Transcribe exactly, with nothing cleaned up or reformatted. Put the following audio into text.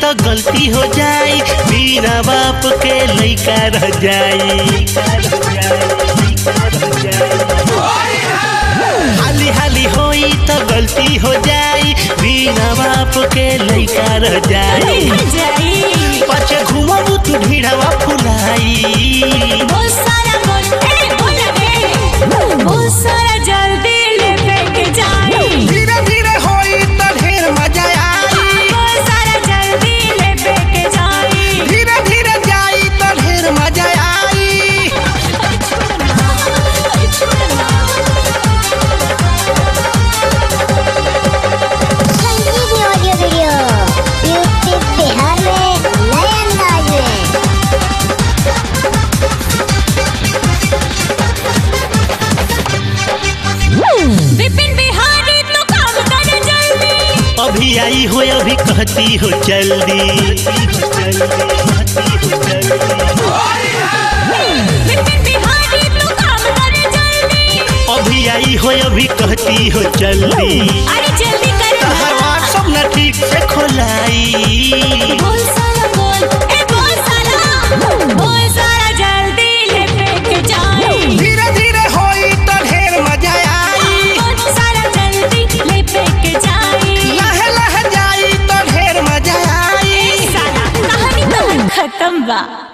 तो गलती हो जाई, बिना बाप के लइका रह जाई। हाली हाली होई तो गलती हो जाई, बिना बाप के लइका रह जाई। पछे घूमबू तू ढीढ़वा फुलाई। बहुत सारा बोल ए बोल रे, बहुत सारा जल्दी ले फेंक जाई। धीरे धीरे होई तो ढेर मजा आई। बहुत सारा जल्दी ले फेंक जाई। धीरे धीरे जाई तो ढेर मजा आई। संजीवनी ऑडियो वीडियो यूट्यूब बिहार में नए अंदाज में। विपिन बिहारी तो काम करे जल्दी। अभी आई हो अभी कहती हो जल्दी। विपिन बिहारी तो काम करे जल्दी। अभी आई हो अभी कहती हो जल्दी। अरे जल्दी कर तहर व्हाट्सएप न ठीक से खोलाई। बोल साला बोल ए बोल साला बोल साला जल्दी ले फेंक जाई। धीरे धीरे होई तो ढेर मजा आई। बोल साला जल्दी ले फेंक जाई। लहे लहे जाई तो ढेर मजा आई। साला कहानी तो खत्म बा।